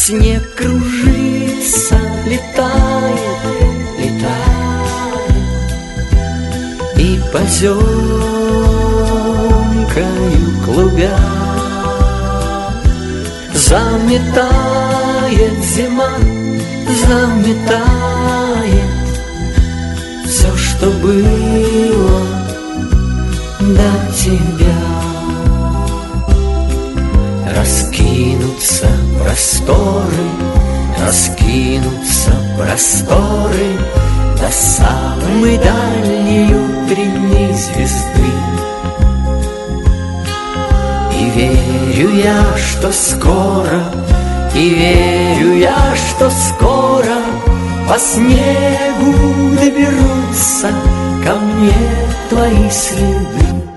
Снег кружится, летает, летает, и поземкою клубя заметает зима, заметает все, что было до тебя. Раскинутся просторы, раскинутся просторы до самой дальней утренней звезды. И верю я, что скоро, и верю я, что скоро по снегу доберутся ко мне твои следы.